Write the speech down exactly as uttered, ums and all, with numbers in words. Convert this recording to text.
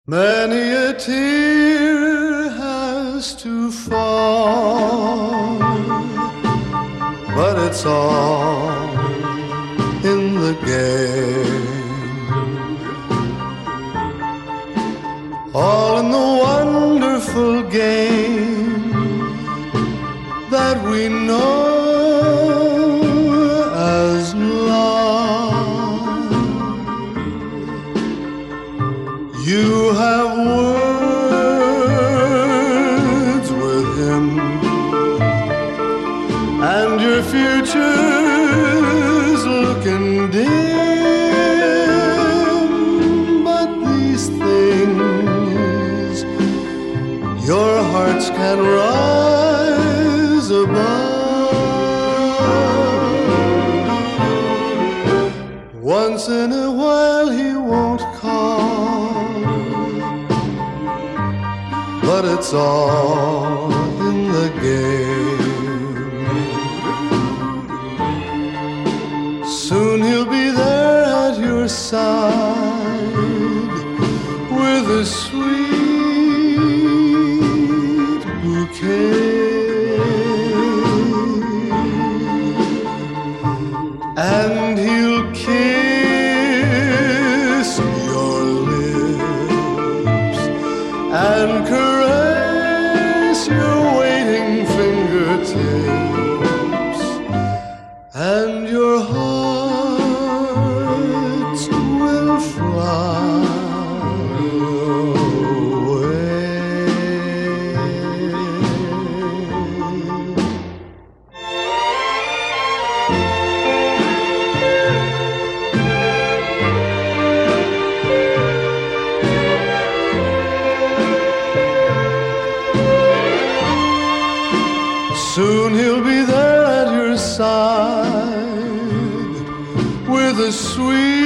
Many a tear has to fall, but it's all in the game, all in the wonderful game that we know as love. You have words with him, and your future's looking dim. But these things your hearts can rise above. Once in a while he won't call, but it's all in the game. Soon he'll be there at your side with a sweet bouquet, and he'll kiss your lips and caress your waiting fingertips, and your heart will fly away. Soon he'll be there at your side with a sweet